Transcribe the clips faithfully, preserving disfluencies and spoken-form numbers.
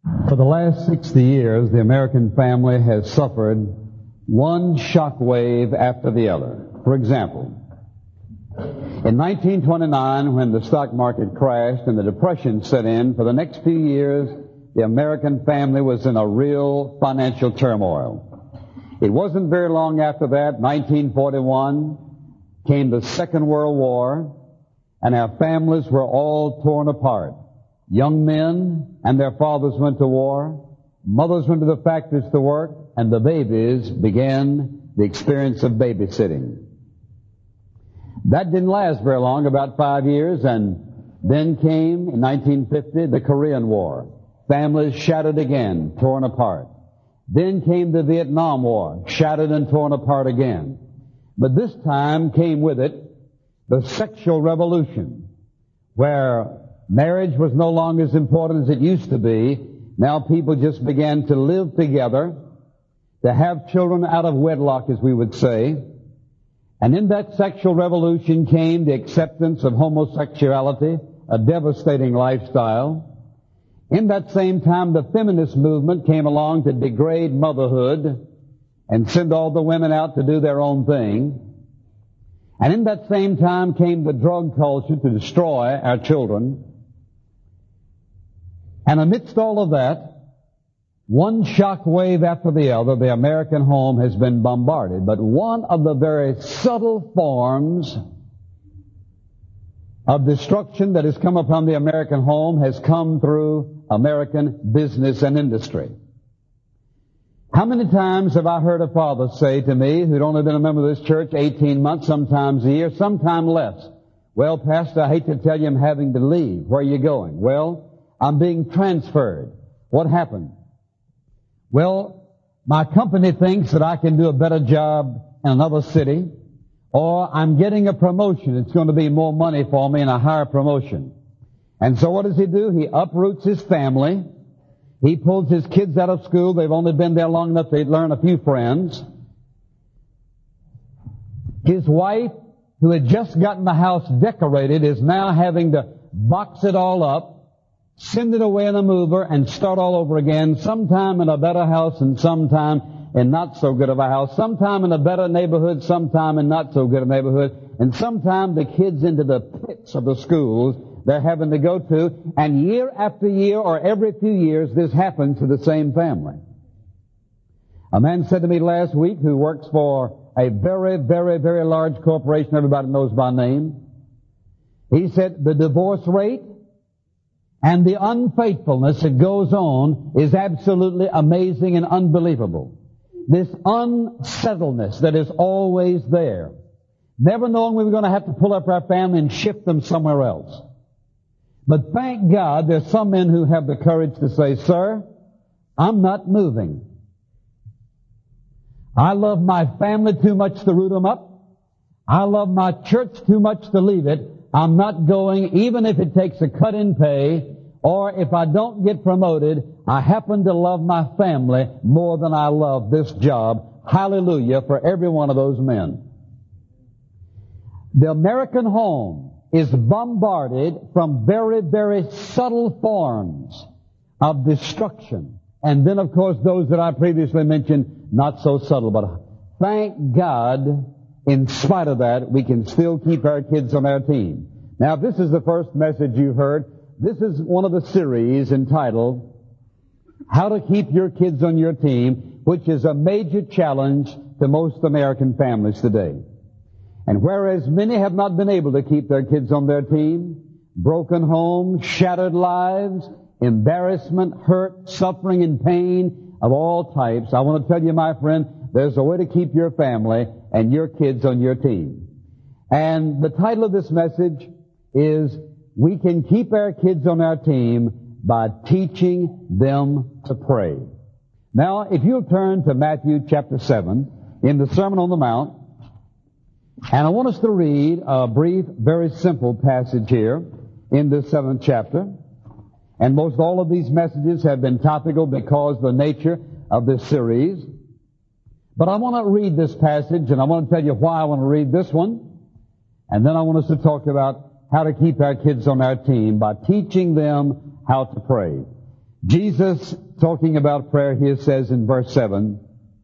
For the last sixty years, the American family has suffered one shock wave after the other. For example, in nineteen twenty-nine, when the stock market crashed and the Depression set in, for the next few years, the American family was in a real financial turmoil. It wasn't very long after that, nineteen forty-one, came the Second World War, and our families were all torn apart. Young men and their fathers went to war, mothers went to the factories to work, and the babies began the experience of babysitting. That didn't last very long, about five years, and then came, in nineteen fifty, the Korean War. Families shattered again, torn apart. Then came the Vietnam War, shattered and torn apart again. But this time came with it the sexual revolution, where marriage was no longer as important as it used to be. Now people just began to live together, to have children out of wedlock, as we would say. And in that sexual revolution came the acceptance of homosexuality, a devastating lifestyle. In that same time, the feminist movement came along to degrade motherhood and send all the women out to do their own thing. And in that same time came the drug culture to destroy our children. And amidst all of that, one shock wave after the other, the American home has been bombarded. But one of the very subtle forms of destruction that has come upon the American home has come through American business and industry. How many times have I heard a father say to me, who'd only been a member of this church eighteen months, sometimes a year, sometime less, "Well, Pastor, I hate to tell you I'm having to leave. Where are you going?" "Well, I'm being transferred." "What happened?" "Well, my company thinks that I can do a better job in another city, or I'm getting a promotion. It's going to be more money for me and a higher promotion." And so what does he do? He uproots his family. He pulls his kids out of school. They've only been there long enough to learn a few friends. His wife, who had just gotten the house decorated, is now having to box it all up, send it away in a mover, and start all over again, sometime in a better house and sometime in not so good of a house, sometime in a better neighborhood, sometime in not so good a neighborhood, and sometime the kids into the pits of the schools they're having to go to, and year after year or every few years this happens to the same family. A man said to me last week, who works for a very, very, very large corporation everybody knows by name, he said the divorce rate and the unfaithfulness that goes on is absolutely amazing and unbelievable. This unsettledness that is always there, never knowing we were going to have to pull up our family and shift them somewhere else. But thank God there's some men who have the courage to say, "Sir, I'm not moving. I love my family too much to root them up. I love my church too much to leave it. I'm not going, even if it takes a cut in pay, or if I don't get promoted, I happen to love my family more than I love this job." Hallelujah for every one of those men. The American home is bombarded from very, very subtle forms of destruction. And then, of course, those that I previously mentioned, not so subtle. But thank God, in spite of that, we can still keep our kids on our team. Now, if this is the first message you heard, this is one of the series entitled, How to Keep Your Kids on Your Team, which is a major challenge to most American families today. And whereas many have not been able to keep their kids on their team, broken homes, shattered lives, embarrassment, hurt, suffering, and pain of all types, I want to tell you, my friend, there's a way to keep your family and your kids on your team. And the title of this message is, We Can Keep Our Kids on Our Team by Teaching Them to Pray. Now, if you'll turn to Matthew chapter seven in the Sermon on the Mount, and I want us to read a brief, very simple passage here in this seventh chapter. And most all of these messages have been topical because of the nature of this series. But I want to read this passage, and I want to tell you why I want to read this one. And then I want us to talk about how to keep our kids on our team by teaching them how to pray. Jesus, talking about prayer here, says in verse seven,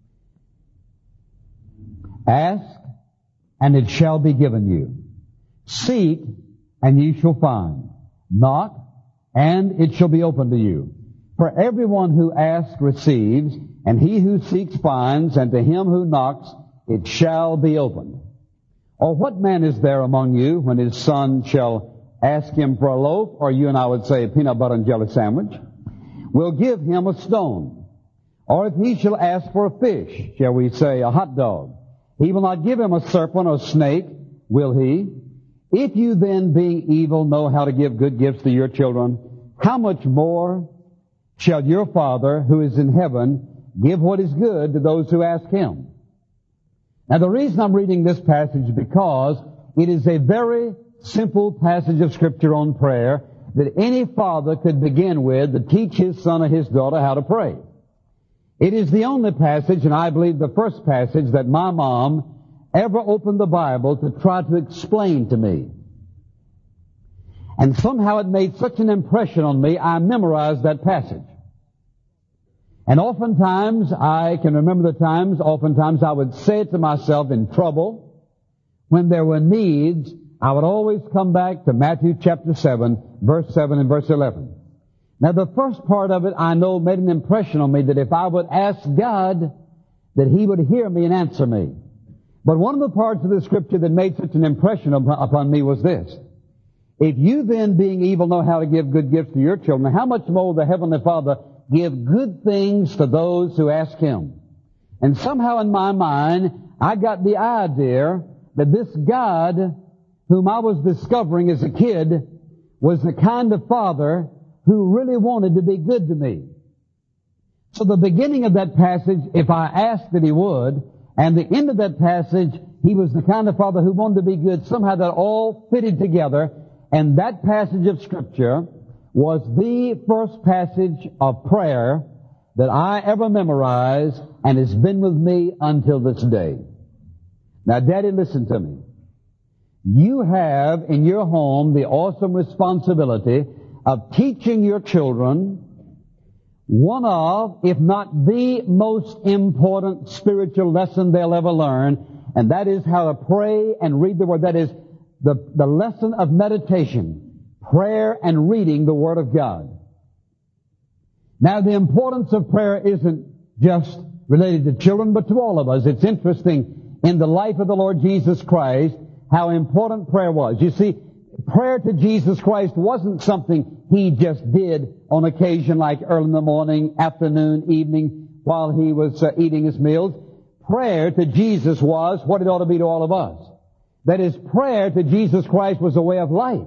"Ask, and it shall be given you. Seek, and ye shall find. Knock, and it shall be opened to you. For everyone who asks receives, and he who seeks finds, and to him who knocks it shall be opened. Or what man is there among you, when his son shall ask him for a loaf, or you and I would say a peanut butter and jelly sandwich, will give him a stone? Or if he shall ask for a fish, shall we say a hot dog, he will not give him a serpent or snake, will he? If you then, being evil, know how to give good gifts to your children, how much more shall your Father who is in heaven give what is good to those who ask him?" Now the reason I'm reading this passage is because it is a very simple passage of Scripture on prayer that any father could begin with to teach his son or his daughter how to pray. It is the only passage, and I believe the first passage, that my mom ever opened the Bible to try to explain to me. And somehow it made such an impression on me, I memorized that passage. And oftentimes, I can remember the times, oftentimes I would say it to myself in trouble. When there were needs, I would always come back to Matthew chapter seven, verse seven and verse eleven. Now the first part of it, I know, made an impression on me that if I would ask God, that He would hear me and answer me. But one of the parts of the Scripture that made such an impression upon me was this: if you then, being evil, know how to give good gifts to your children, how much more will the Heavenly Father give good things to those who ask Him? And somehow in my mind, I got the idea that this God, whom I was discovering as a kid, was the kind of Father who really wanted to be good to me. So the beginning of that passage, if I asked that He would, and the end of that passage, He was the kind of Father who wanted to be good, somehow that all fitted together. And that passage of Scripture was the first passage of prayer that I ever memorized, and has been with me until this day. Now, Daddy, listen to me. You have in your home the awesome responsibility of teaching your children one of, if not the most important spiritual lesson they'll ever learn, and that is how to pray and read the Word. That is the, the lesson of meditation, prayer and reading the Word of God. Now, the importance of prayer isn't just related to children, but to all of us. It's interesting in the life of the Lord Jesus Christ how important prayer was. You see, prayer to Jesus Christ wasn't something He just did on occasion, like early in the morning, afternoon, evening, while He was uh, eating His meals. Prayer to Jesus was what it ought to be to all of us. That is, prayer to Jesus Christ was a way of life.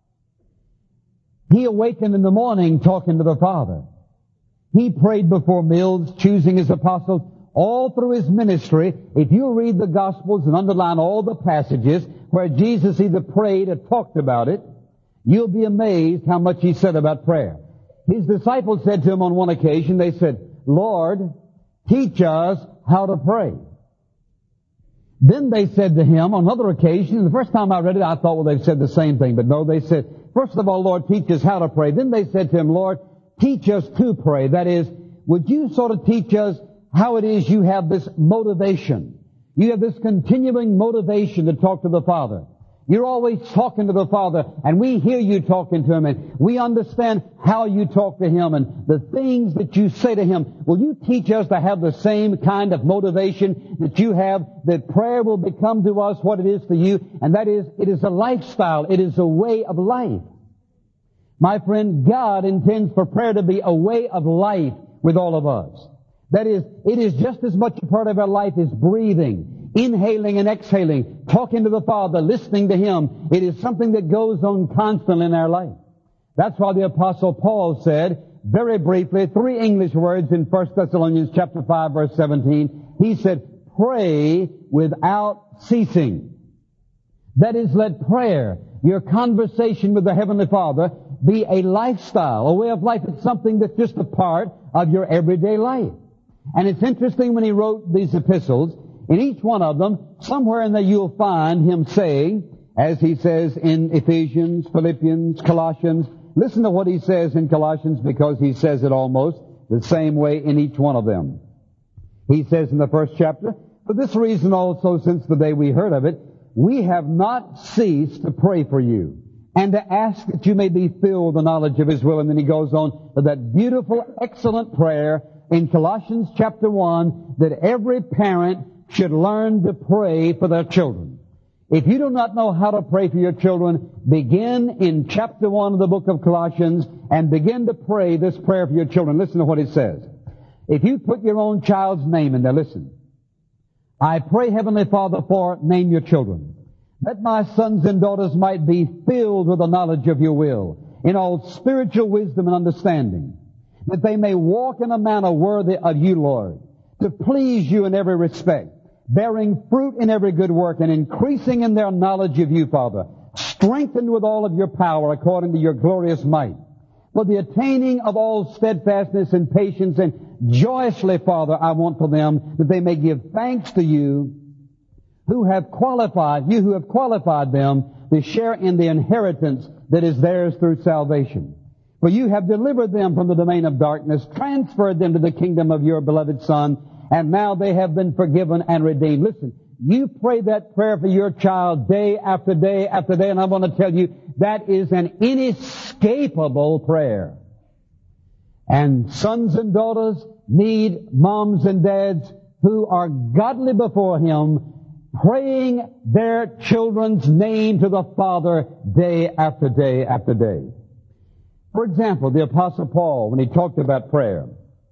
He awakened in the morning talking to the Father. He prayed before meals, choosing His apostles. All through His ministry, if you read the Gospels and underline all the passages where Jesus either prayed or talked about it, you'll be amazed how much He said about prayer. His disciples said to Him on one occasion, they said, "Lord, teach us how to pray." Then they said to Him on another occasion, the first time I read it, I thought, well, they've said the same thing. But no, they said, first of all, Lord, teach us how to pray. Then they said to Him, Lord, teach us to pray. That is, would you sort of teach us how it is you have this motivation? You have this continuing motivation to talk to the Father. You're always talking to the Father, and we hear you talking to Him, and we understand how you talk to Him and the things that you say to Him. Will you teach us to have the same kind of motivation that you have, that prayer will become to us what it is to you, and that is, it is a lifestyle. It is a way of life. My friend, God intends for prayer to be a way of life with all of us. That is, it is just as much a part of our life as breathing, inhaling and exhaling, talking to the Father, listening to Him. It is something that goes on constantly in our life. That's why the Apostle Paul said, very briefly, three English words in First Thessalonians chapter five, verse seventeen. He said, pray without ceasing. That is, let prayer, your conversation with the Heavenly Father, be a lifestyle, a way of life. It's something that's just a part of your everyday life. And it's interesting when he wrote these epistles, in each one of them, somewhere in there you'll find him saying, as he says in Ephesians, Philippians, Colossians, Listen to what he says in Colossians, because he says it almost the same way in each one of them. He says in the first chapter, "For this reason also, since the day we heard of it, we have not ceased to pray for you, and to ask that you may be filled with the knowledge of His will." And then he goes on with that beautiful, excellent prayer in Colossians chapter one, that every parent should learn to pray for their children. If you do not know how to pray for your children, begin in chapter one of the book of Colossians and begin to pray this prayer for your children. Listen to what it says. If you put your own child's name in there, listen. "I pray, Heavenly Father, for," name your children, "that my sons and daughters might be filled with the knowledge of your will, in all spiritual wisdom and understanding, that they may walk in a manner worthy of you, Lord, to please you in every respect, bearing fruit in every good work, and increasing in their knowledge of you, Father, strengthened with all of your power according to your glorious might, for the attaining of all steadfastness and patience, and joyously, Father, I want for them that they may give thanks to you who have qualified, you who have qualified them to share in the inheritance that is theirs through salvation. For you have delivered them from the domain of darkness, transferred them to the kingdom of your beloved Son, and now they have been forgiven and redeemed." Listen, you pray that prayer for your child day after day after day, and I want to tell you, that is an inescapable prayer. And sons and daughters need moms and dads who are godly before Him, praying their children's name to the Father day after day after day. For example, the Apostle Paul, when he talked about prayer,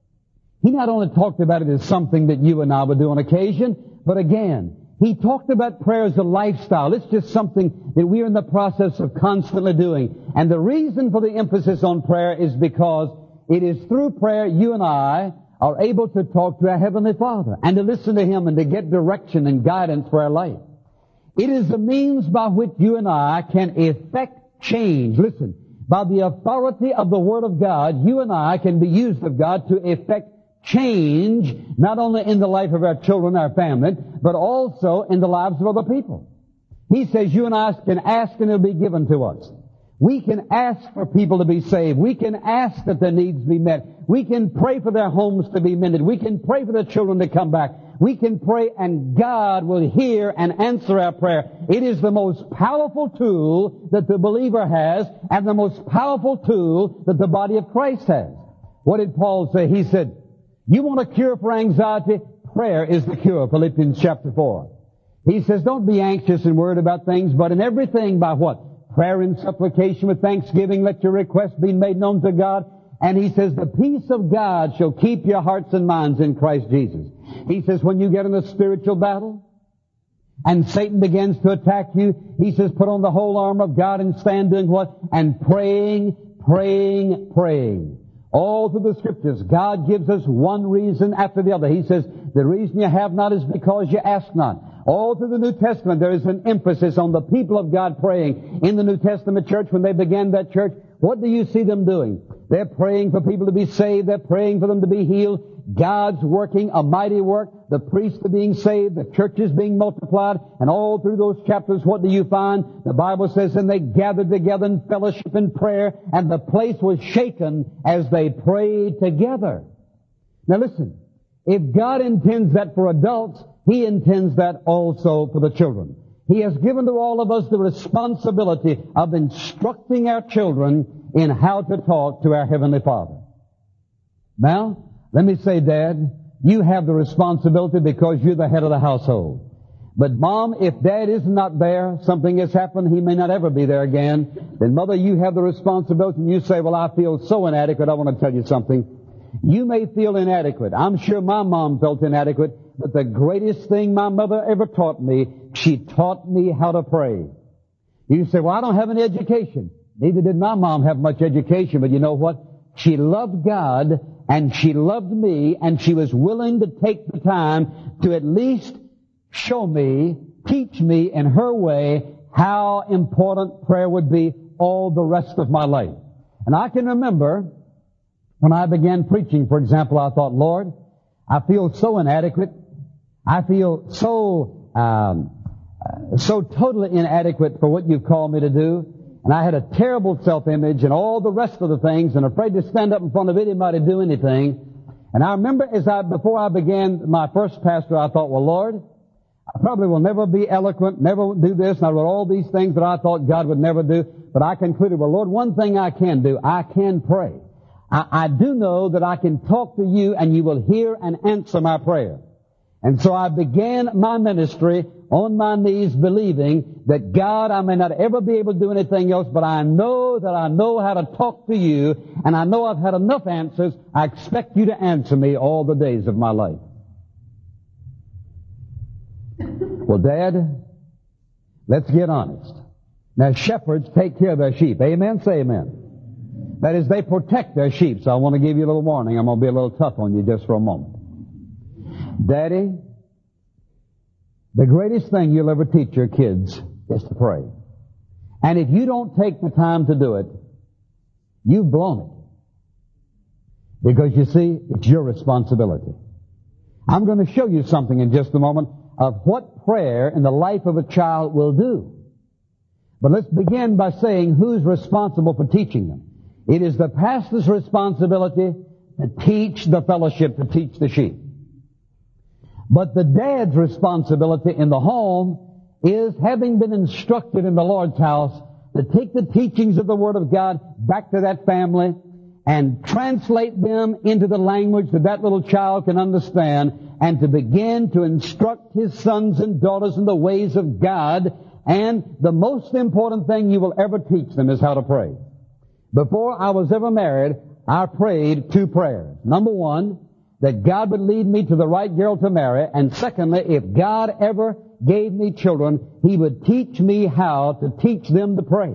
he not only talked about it as something that you and I would do on occasion, but again, he talked about prayer as a lifestyle. It's just something that we're in the process of constantly doing. And the reason for the emphasis on prayer is because it is through prayer you and I are able to talk to our Heavenly Father and to listen to Him and to get direction and guidance for our life. It is the means by which you and I can effect change. Listen, by the authority of the Word of God, you and I can be used of God to effect change, not only in the life of our children, our family, but also in the lives of other people. He says you and I can ask and it'll be given to us. We can ask for people to be saved. We can ask that their needs be met. We can pray for their homes to be mended. We can pray for their children to come back. We can pray and God will hear and answer our prayer. It is the most powerful tool that the believer has and the most powerful tool that the body of Christ has. What did Paul say? He said, you want a cure for anxiety? Prayer is the cure. Philippians chapter four. He says, don't be anxious and worried about things, but in everything by what? Prayer and supplication with thanksgiving, let your requests be made known to God. And he says, the peace of God shall keep your hearts and minds in Christ Jesus. He says, when you get in a spiritual battle and Satan begins to attack you, he says, put on the whole armor of God and stand doing what? And praying, praying, praying. All through the Scriptures, God gives us one reason after the other. He says, the reason you have not is because you ask not. All through the New Testament, there is an emphasis on the people of God praying. In the New Testament church, when they began that church, what do you see them doing? They're praying for people to be saved. They're praying for them to be healed. God's working a mighty work. The priests are being saved. The church is being multiplied. And all through those chapters, what do you find? The Bible says, and they gathered together in fellowship and prayer, and the place was shaken as they prayed together. Now listen, if God intends that for adults, He intends that also for the children. He has given to all of us the responsibility of instructing our children in how to talk to our Heavenly Father. Now, let me say, Dad, you have the responsibility because you're the head of the household. But Mom, if Dad is not there, something has happened, he may not ever be there again, then Mother, you have the responsibility, and you say, well, I feel so inadequate, I want to tell you something. You may feel inadequate. I'm sure my mom felt inadequate, but the greatest thing my mother ever taught me, she taught me how to pray. You say, well, I don't have any education. Neither did my mom have much education, but you know what? She loved God, and she loved me, and she was willing to take the time to at least show me, teach me in her way how important prayer would be all the rest of my life. And I can remember when I began preaching, for example, I thought, Lord, I feel so inadequate. I feel so, um, so totally inadequate for what you've called me to do. and I had a terrible self-image and all the rest of the things, and afraid to stand up in front of anybody to do anything. And I remember as I, before I began my first pastor, I thought, well, Lord, I probably will never be eloquent, never do this, and I wrote all these things that I thought God would never do. But I concluded, well, Lord, one thing I can do, I can pray. I, I do know that I can talk to you and you will hear and answer my prayer. And so I began my ministry on my knees believing that God, I may not ever be able to do anything else, but I know that I know how to talk to you, and I know I've had enough answers. I expect you to answer me all the days of my life. Well, Dad, let's get honest. Now, shepherds take care of their sheep. Amen? Say amen. That is, they protect their sheep. So I want to give you a little warning. I'm going to be a little tough on you just for a moment. Daddy, the greatest thing you'll ever teach your kids is to pray. And if you don't take the time to do it, you've blown it. Because you see, it's your responsibility. I'm going to show you something in just a moment of what prayer in the life of a child will do. But let's begin by saying who's responsible for teaching them. It is the pastor's responsibility to teach the fellowship, to teach the sheep. But the dad's responsibility in the home is, having been instructed in the Lord's house, to take the teachings of the Word of God back to that family and translate them into the language that that little child can understand, and to begin to instruct his sons and daughters in the ways of God. And the most important thing you will ever teach them is how to pray. Before I was ever married, I prayed two prayers. Number one, that God would lead me to the right girl to marry. And secondly, if God ever gave me children, He would teach me how to teach them to pray.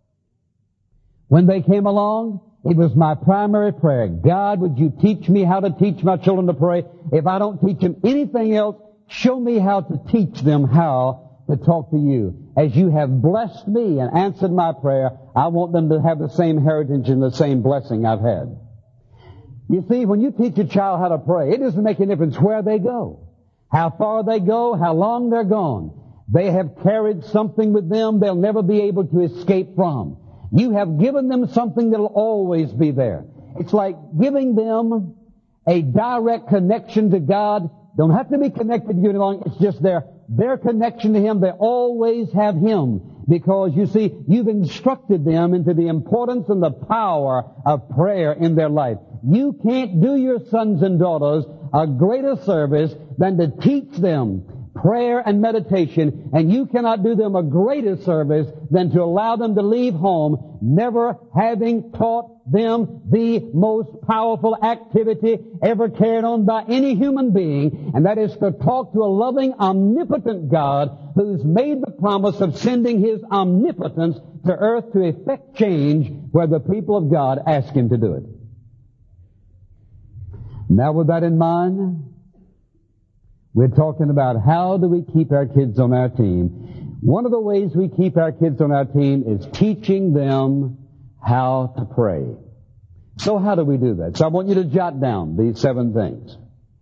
When they came along, it was my primary prayer. God, would you teach me how to teach my children to pray? If I don't teach them anything else, show me how to teach them how to talk to you. As you have blessed me and answered my prayer, I want them to have the same heritage and the same blessing I've had. You see, when you teach a child how to pray, it doesn't make any difference where they go, how far they go, how long they're gone. They have carried something with them they'll never be able to escape from. You have given them something that'll always be there. It's like giving them a direct connection to God. Don't have to be connected to you any longer. It's just their, their connection to Him. They always have Him. Because, you see, you've instructed them into the importance and the power of prayer in their life. You can't do your sons and daughters a greater service than to teach them prayer and meditation, and you cannot do them a greater service than to allow them to leave home never having taught them the most powerful activity ever carried on by any human being, and that is to talk to a loving, omnipotent God who's made the promise of sending His omnipotence to earth to effect change where the people of God ask Him to do it. Now, with that in mind, we're talking about how do we keep our kids on our team. One of the ways we keep our kids on our team is teaching them how to pray. So how do we do that? So I want you to jot down these seven things.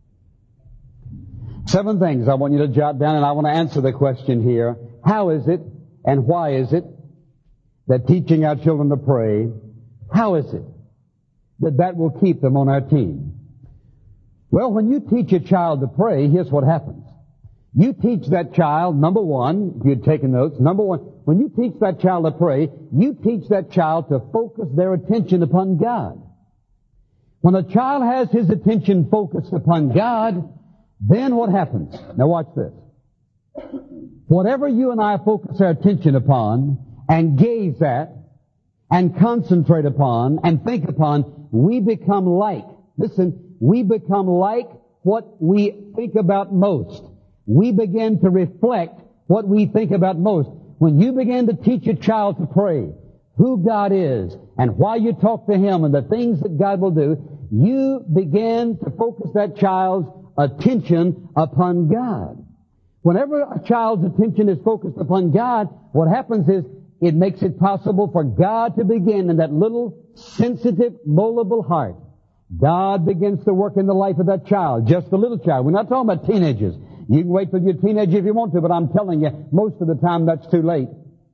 Seven things I want you to jot down, and I want to answer the question here. How is it and why is it that teaching our children to pray, how is it that that will keep them on our team? Well, when you teach a child to pray, here's what happens. You teach that child, number one, if you'd taken notes, number one, when you teach that child to pray, you teach that child to focus their attention upon God. When a child has his attention focused upon God, then what happens? Now watch this. Whatever you and I focus our attention upon and gaze at and concentrate upon and think upon, we become like. Listen, we become like what we think about most. We begin to reflect what we think about most. When you begin to teach a child to pray, who God is, and why you talk to Him, and the things that God will do, you begin to focus that child's attention upon God. Whenever a child's attention is focused upon God, what happens is it makes it possible for God to begin in that little sensitive, moldable heart. God begins to work in the life of that child, just the little child. We're not talking about teenagers. You can wait till you're a teenager if you want to, but I'm telling you, most of the time that's too late.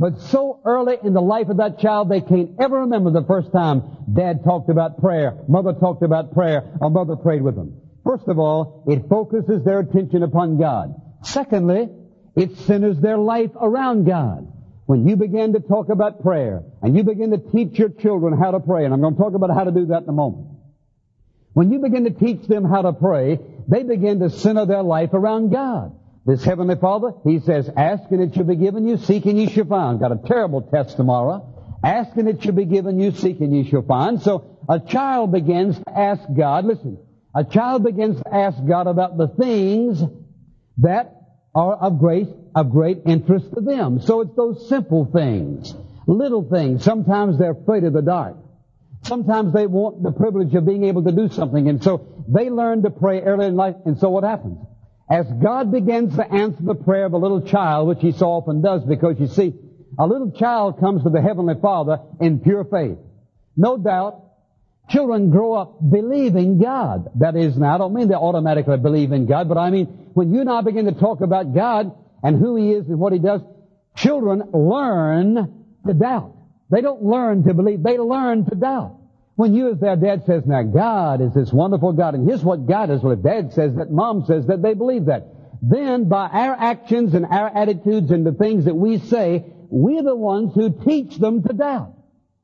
But so early in the life of that child, they can't ever remember the first time Dad talked about prayer, Mother talked about prayer, or Mother prayed with them. First of all, it focuses their attention upon God. Secondly, it centers their life around God. When you begin to talk about prayer, and you begin to teach your children how to pray, and I'm going to talk about how to do that in a moment. When you begin to teach them how to pray, they begin to center their life around God. This Heavenly Father, He says, ask and it shall be given you, seek and you shall find. Got a terrible test tomorrow. Ask and it shall be given you, seek and you shall find. So a child begins to ask God, listen, a child begins to ask God about the things that are of great, of great interest to them. So it's those simple things, little things. Sometimes they're afraid of the dark. Sometimes they want the privilege of being able to do something. And so they learn to pray early in life. And so what happens? As God begins to answer the prayer of a little child, which He so often does, because you see, a little child comes to the Heavenly Father in pure faith. No doubt, children grow up believing God. That is, now I don't mean they automatically believe in God, but I mean when you and I begin to talk about God and who He is and what He does, children learn to doubt. They don't learn to believe, they learn to doubt. When you as their dad says, now God is this wonderful God, and here's what God is, well, if Dad says that, Mom says that, they believe that. Then by our actions and our attitudes and the things that we say, we're the ones who teach them to doubt.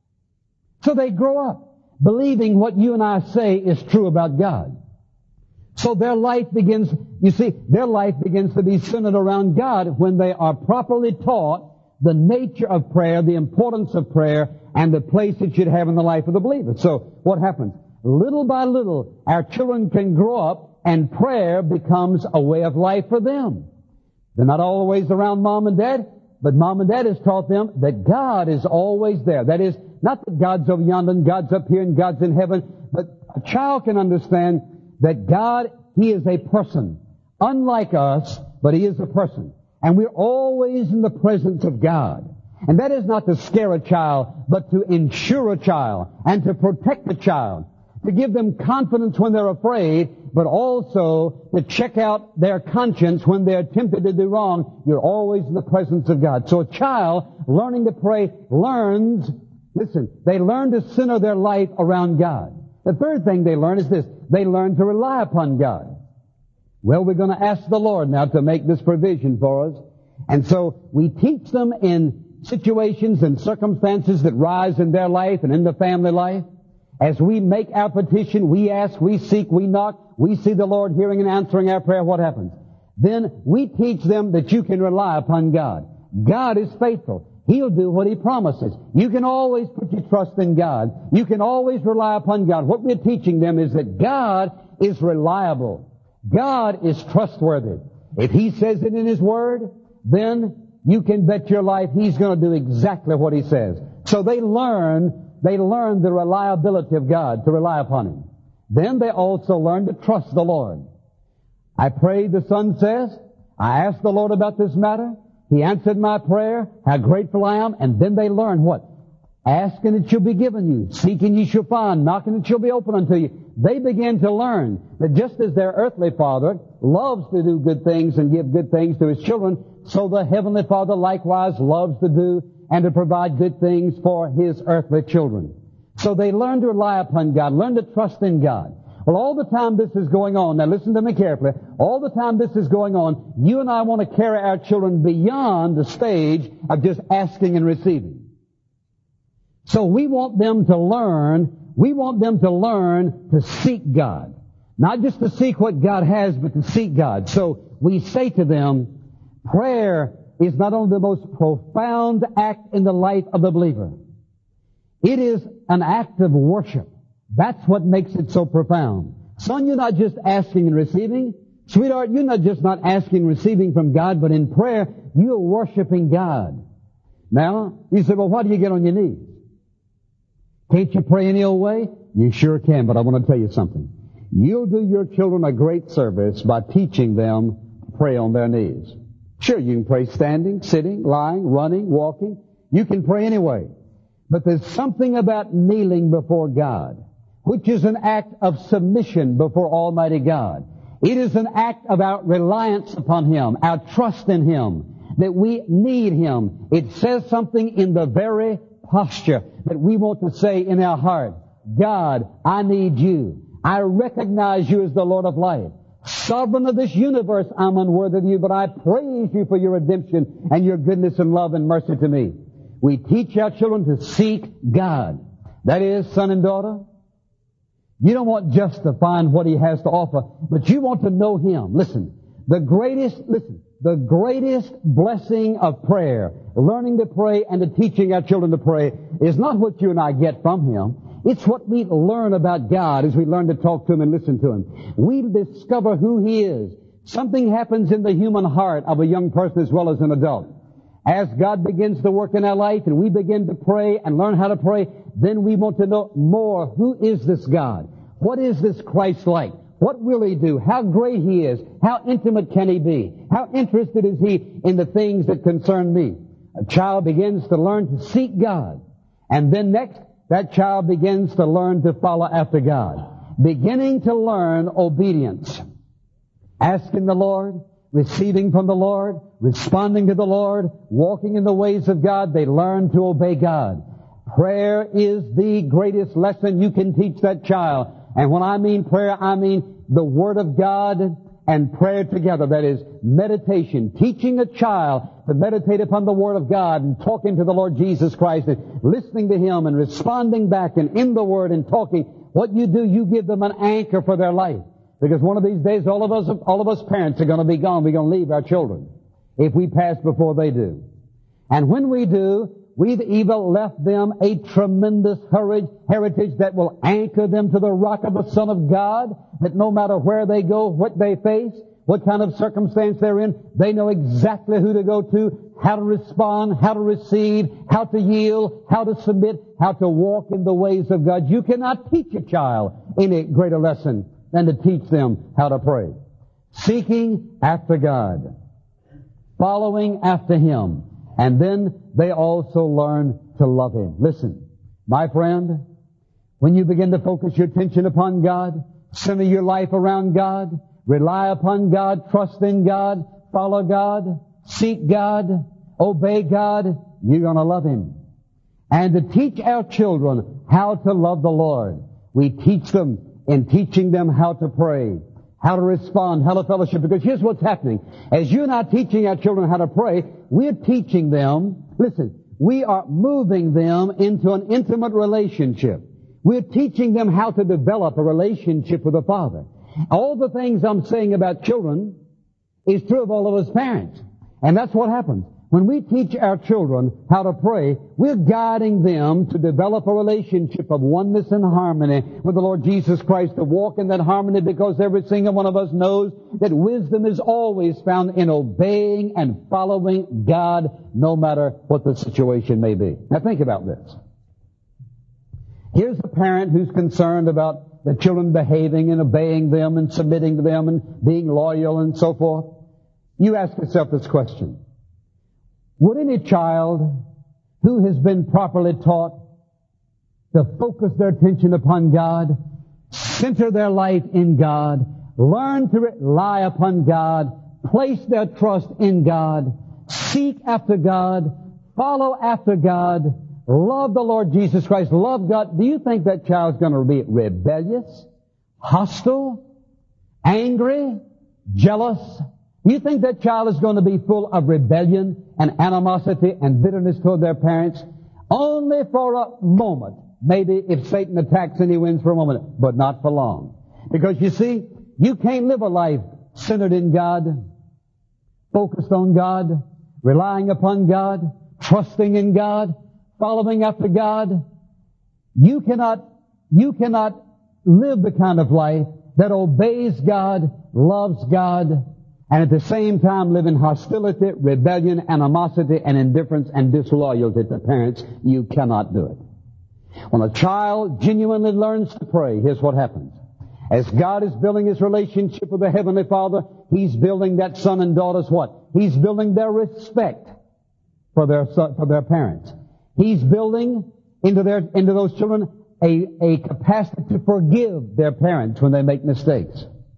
So they grow up believing what you and I say is true about God. So their life begins, you see, their life begins to be centered around God when they are properly taught the nature of prayer, the importance of prayer, and the place it should have in the life of the believer. So what happens? Little by little, our children can grow up and prayer becomes a way of life for them. They're not always around Mom and Dad, but Mom and Dad has taught them that God is always there. That is, not that God's over yonder and God's up here and God's in heaven, but a child can understand that God, He is a person. Unlike us, but He is a person. And we're always in the presence of God. And that is not to scare a child, but to ensure a child and to protect a child. To give them confidence when they're afraid, but also to check out their conscience when they're tempted to do wrong. You're always in the presence of God. So a child learning to pray learns, listen, they learn to center their life around God. The third thing they learn is this. They learn to rely upon God. Well, we're going to ask the Lord now to make this provision for us. And so we teach them in situations and circumstances that rise in their life and in the family life. As we make our petition, we ask, we seek, we knock, we see the Lord hearing and answering our prayer. What happens? Then we teach them that you can rely upon God. God is faithful. He'll do what He promises. You can always put your trust in God. You can always rely upon God. What we're teaching them is that God is reliable. God is trustworthy. If He says it in His Word, then you can bet your life He's going to do exactly what He says. So they learn, they learn the reliability of God, to rely upon Him. Then they also learn to trust the Lord. I prayed, the Son says. I asked the Lord about this matter. He answered my prayer. How grateful I am. And then they learn what? Ask and it shall be given you. Seek and you shall find. Knock and it shall be opened unto you. They begin to learn that just as their earthly father loves to do good things and give good things to his children, so the Heavenly Father likewise loves to do and to provide good things for His earthly children. So they learn to rely upon God, learn to trust in God. Well, all the time this is going on, now listen to me carefully, all the time this is going on, you and I want to carry our children beyond the stage of just asking and receiving. So we want them to learn, we want them to learn to seek God. Not just to seek what God has, but to seek God. So we say to them, prayer is not only the most profound act in the life of the believer. It is an act of worship. That's what makes it so profound. Son, you're not just asking and receiving. Sweetheart, you're not just not asking and receiving from God, but in prayer, you're worshiping God. Now, you say, well, why do you get on your knees? Can't you pray any old way? You sure can, but I want to tell you something. You'll do your children a great service by teaching them to pray on their knees. Sure, you can pray standing, sitting, lying, running, walking. You can pray anyway. But there's something about kneeling before God, which is an act of submission before Almighty God. It is an act of our reliance upon Him, our trust in Him. that we need Him. It says something in the very posture that we want to say in our heart, God, I need You. I recognize You as the Lord of life. Sovereign of this universe, I'm unworthy of You, but I praise You for Your redemption and Your goodness and love and mercy to me. We teach our children to seek God. That is, son and daughter, you don't want just to find what He has to offer, but you want to know Him. Listen, the greatest, listen, the greatest blessing of prayer, learning to pray and to teaching our children to pray, is not what you and I get from Him. It's what we learn about God as we learn to talk to Him and listen to Him. We discover who He is. Something happens in the human heart of a young person as well as an adult. As God begins to work in our life and we begin to pray and learn how to pray, then we want to know more. Who is this God? What is this Christ like? What will He do? How great He is? How intimate can He be? How interested is He in the things that concern me? A child begins to learn to seek God. And then next, that child begins to learn to follow after God. Beginning to learn obedience. Asking the Lord, receiving from the Lord, responding to the Lord, walking in the ways of God, they learn to obey God. Prayer is the greatest lesson you can teach that child. And when I mean prayer, I mean the Word of God and prayer together. That is meditation. Teaching a child to meditate upon the Word of God and talking to the Lord Jesus Christ and listening to Him and responding back and in the Word and talking. What you do, you give them an anchor for their life. Because one of these days, all of us, all of us parents are going to be gone. We're going to leave our children if we pass before they do. And when we do, we've even left them a tremendous heritage that will anchor them to the rock of the Son of God, that no matter where they go, what they face, what kind of circumstance they're in, they know exactly who to go to, how to respond, how to receive, how to yield, how to submit, how to walk in the ways of God. You cannot teach a child any greater lesson than to teach them how to pray. Seeking after God. Following after Him. And then they also learn to love Him. Listen, my friend, when you begin to focus your attention upon God, center your life around God, rely upon God, trust in God, follow God, seek God, obey God, you're going to love Him. And to teach our children how to love the Lord, we teach them in teaching them how to pray, how to respond, how to fellowship. Because here's what's happening. As you're not teaching our children how to pray, we're teaching them, listen, we are moving them into an intimate relationship. We're teaching them how to develop a relationship with the Father. All the things I'm saying about children is true of all of us parents. And that's what happens. When we teach our children how to pray, we're guiding them to develop a relationship of oneness and harmony with the Lord Jesus Christ, to walk in that harmony, because every single one of us knows that wisdom is always found in obeying and following God, no matter what the situation may be. Now think about this. Here's a parent who's concerned about the children behaving and obeying them and submitting to them and being loyal and so forth. You ask yourself this question. Would any child who has been properly taught to focus their attention upon God, center their life in God, learn to rely upon God, place their trust in God, seek after God, follow after God, love the Lord Jesus Christ, love God, do you think that child's going to be rebellious, hostile, angry, jealous? You think that child is going to be full of rebellion and animosity and bitterness toward their parents? Only for a moment. Maybe if Satan attacks and he wins for a moment, but not for long. Because you see, you can't live a life centered in God, focused on God, relying upon God, trusting in God, following after God. You cannot, you cannot live the kind of life that obeys God, loves God, and at the same time live in hostility, rebellion, animosity, and indifference and disloyalty to parents. You cannot do it. When a child genuinely learns to pray, here's what happens. As God is building His relationship with the Heavenly Father, He's building that son and daughter's what? He's building their respect for their son, for their parents. He's building into their into those children a, a capacity to forgive their parents when they make mistakes.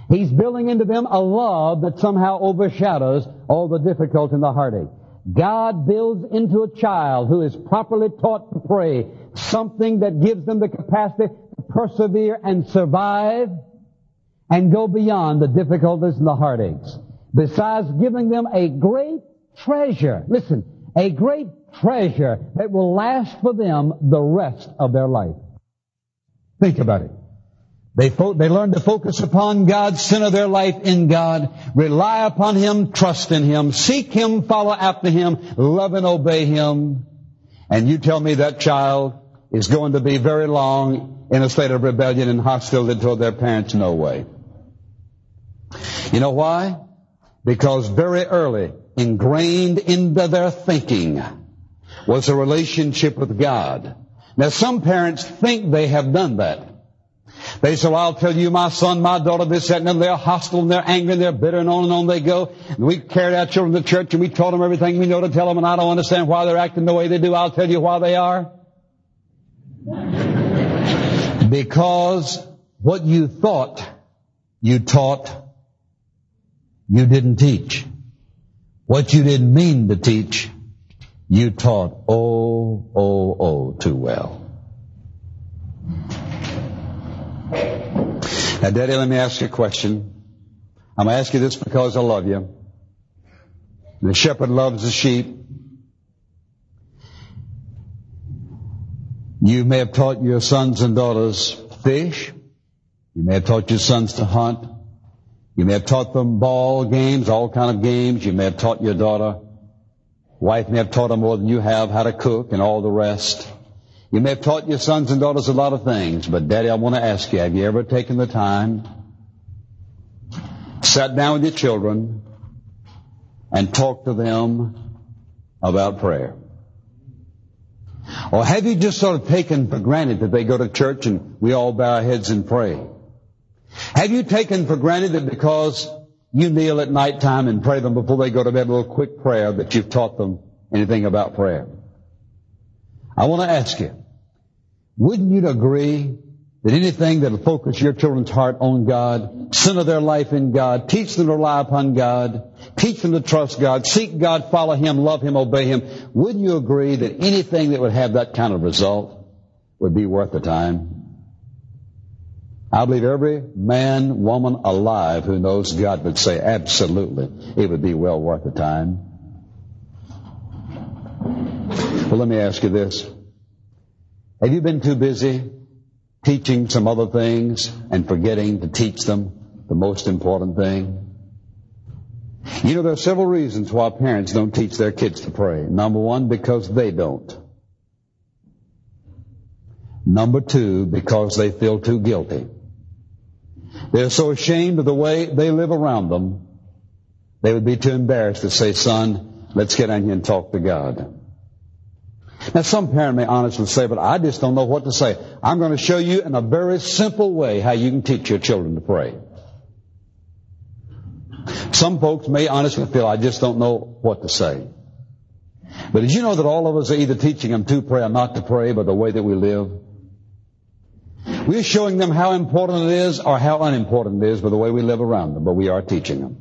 He's building into them a love that somehow overshadows all the difficulty and the heartache. God builds into a child who is properly taught to pray something that gives them the capacity to persevere and survive and go beyond the difficulties and the heartaches. Besides giving them a great treasure, listen, a great treasure that will last for them the rest of their life. Think about it. They, fo- they learn to focus upon God, center their life in God, rely upon Him, trust in Him, seek Him, follow after Him, love and obey Him. And you tell me that child is going to be very long in a state of rebellion and hostility toward their parents? No way. You know why? Because very early, ingrained into their thinking, was a relationship with God. Now, some parents think they have done that. They say, well, I'll tell you, my son, my daughter, this, that, and then they're hostile and they're angry and they're bitter, and on and on they go. And we carried our children to church and we taught them everything we know to tell them, and I don't understand why they're acting the way they do. I'll tell you why they are. Because what you thought you taught, you didn't teach. What you didn't mean to teach, you taught oh, oh, oh too well. Now, Daddy, let me ask you a question. I'm going to ask you this because I love you. The shepherd loves the sheep. You may have taught your sons and daughters to fish. You may have taught your sons to hunt. You may have taught them ball games, all kind of games. You may have taught your daughter. Wife may have taught them more than you have how to cook and all the rest. You may have taught your sons and daughters a lot of things, but Daddy, I want to ask you, have you ever taken the time, sat down with your children, and talked to them about prayer? Or have you just sort of taken for granted that they go to church and we all bow our heads and pray? Have you taken for granted that because you kneel at night time and pray them before they go to bed, a little quick prayer, that you've taught them anything about prayer? I want to ask you, wouldn't you agree that anything that will focus your children's heart on God, center their life in God, teach them to rely upon God, teach them to trust God, seek God, follow Him, love Him, obey Him, wouldn't you agree that anything that would have that kind of result would be worth the time? I believe every man, woman alive who knows God would say absolutely it would be well worth the time. Well, let me ask you this. Have you been too busy teaching some other things and forgetting to teach them the most important thing? You know, there are several reasons why parents don't teach their kids to pray. Number one, because they don't. Number two, because they feel too guilty. They're so ashamed of the way they live around them, they would be too embarrassed to say, son, let's get in here and talk to God. Now, some parent may honestly say, but I just don't know what to say. I'm going to show you in a very simple way how you can teach your children to pray. Some folks may honestly feel, I just don't know what to say. But did you know that all of us are either teaching them to pray or not to pray by the way that we live? We're showing them how important it is or how unimportant it is by the way we live around them, but we are teaching them.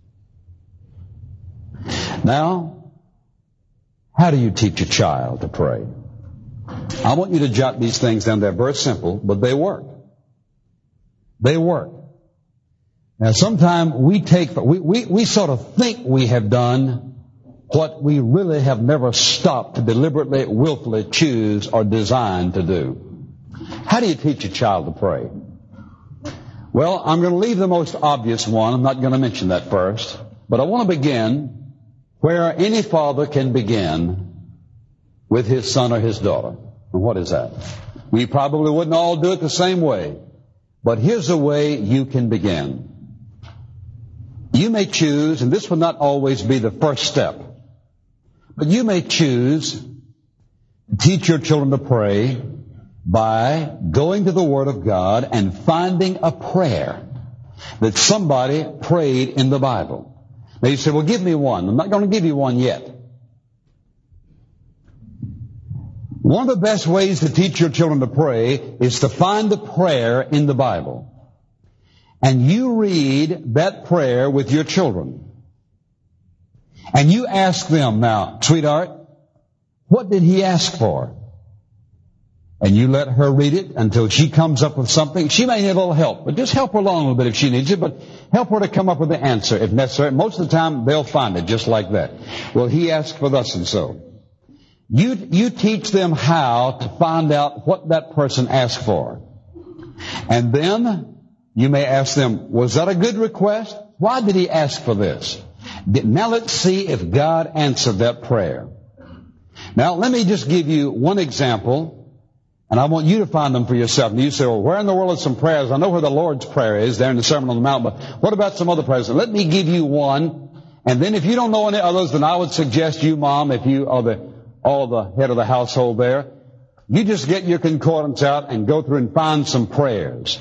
Now, how do you teach a child to pray? I want you to jot these things down. They're very simple, but they work. They work. Now, sometimes we take, we, we, we sort of think we have done what we really have never stopped to deliberately, willfully choose or design to do. How do you teach a child to pray? Well, I'm going to leave the most obvious one. I'm not going to mention that first. But I want to begin where any father can begin with his son or his daughter. And what is that? We probably wouldn't all do it the same way. But here's a way you can begin. You may choose, and this will not always be the first step, but you may choose to teach your children to pray by going to the Word of God and finding a prayer that somebody prayed in the Bible. Now you say, well, give me one. I'm not going to give you one yet. One of the best ways to teach your children to pray is to find a prayer in the Bible and you read that prayer with your children, and you ask them, now, sweetheart, what did he ask for? And you let her read it until she comes up with something. She may need a little help, but just help her along a little bit if she needs it, but help her to come up with the answer if necessary. Most of the time, they'll find it just like that. Well, he asked for thus and so. You, you teach them how to find out what that person asked for. And then you may ask them, was that a good request? Why did he ask for this? Now let's see if God answered that prayer. Now let me just give you one example, and I want you to find them for yourself. And you say, well, where in the world are some prayers? I know where the Lord's Prayer is, there in the Sermon on the Mount, but what about some other prayers? Let me give you one, and then if you don't know any others, then I would suggest you, Mom, if you are the all the head of the household there, you just get your concordance out and go through and find some prayers.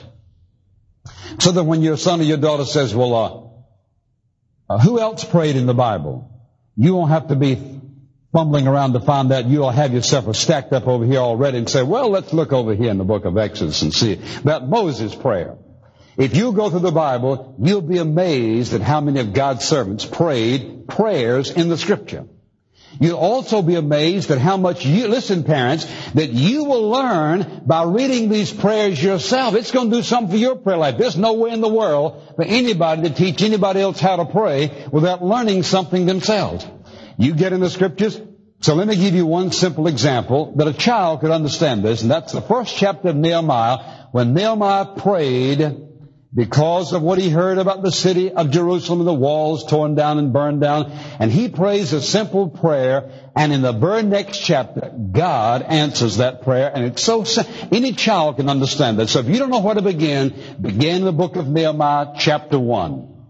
So that when your son or your daughter says, well, uh, uh, who else prayed in the Bible? You won't have to be fumbling around to find out. You'll have yourself stacked up over here already and say, well, let's look over here in the book of Exodus and see about Moses' prayer. If you go through the Bible, you'll be amazed at how many of God's servants prayed prayers in the Scripture. You'll also be amazed at how much you, listen parents, that you will learn by reading these prayers yourself. It's going to do something for your prayer life. There's no way in the world for anybody to teach anybody else how to pray without learning something themselves. You get in the Scriptures. So let me give you one simple example that a child could understand this, and that's the first chapter of Nehemiah, when Nehemiah prayed because of what he heard about the city of Jerusalem and the walls torn down and burned down. And he prays a simple prayer, and in the very next chapter, God answers that prayer. And it's so simple. Any child can understand that. So if you don't know where to begin, begin the book of Nehemiah, chapter one.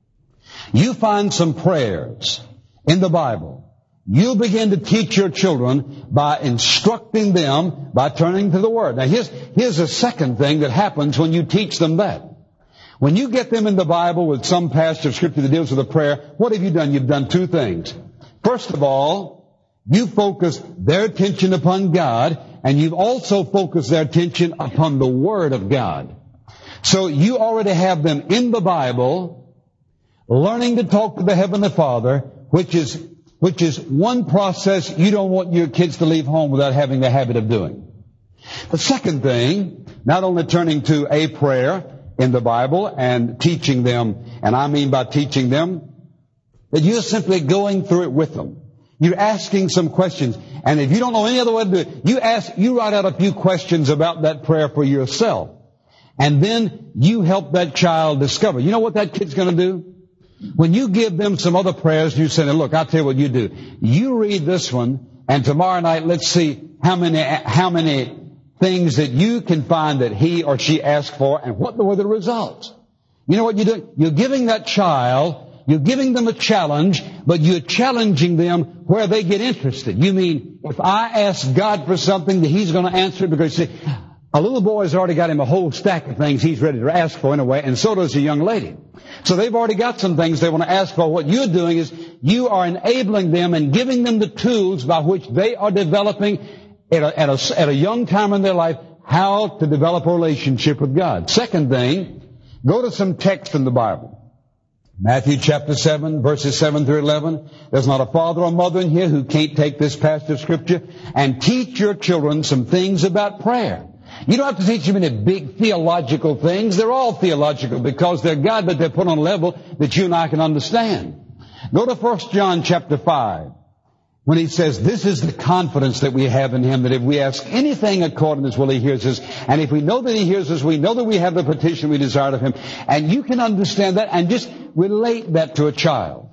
You find some prayers in the Bible. You begin to teach your children by instructing them, by turning to the Word. Now here's, here's a second thing that happens when you teach them that. When you get them in the Bible with some passage of Scripture that deals with a prayer, what have you done? You've done two things. First of all, you focus their attention upon God, and you've also focused their attention upon the Word of God. So you already have them in the Bible, learning to talk to the Heavenly Father, which is, which is one process you don't want your kids to leave home without having the habit of doing. The second thing, not only turning to a prayer in the Bible and teaching them, and I mean by teaching them, that you're simply going through it with them. You're asking some questions, and if you don't know any other way to do it, you ask, you write out a few questions about that prayer for yourself, and then you help that child discover. You know what that kid's going to do? When you give them some other prayers, you say, look, I'll tell you what you do. You read this one, and tomorrow night, let's see how many, how many things that you can find that he or she asked for, and what were the results. You know what you're doing? You're giving that child, you're giving them a challenge, but you're challenging them where they get interested. You mean, if I ask God for something, that He's going to answer it, because see, a little boy's already got him a whole stack of things he's ready to ask for in a way, and so does a young lady. So they've already got some things they want to ask for. What you're doing is you are enabling them and giving them the tools by which they are developing At a, at, a, at a young time in their life, how to develop a relationship with God. Second thing, go to some text in the Bible. Matthew chapter seven, verses seven through eleven. There's not a father or mother in here who can't take this passage of Scripture and teach your children some things about prayer. You don't have to teach them any big theological things. They're all theological because they're God, but they're put on a level that you and I can understand. Go to First John chapter five. When he says, this is the confidence that we have in Him, that if we ask anything according to His will, He hears us. And if we know that He hears us, we know that we have the petition we desire of Him. And you can understand that and just relate that to a child.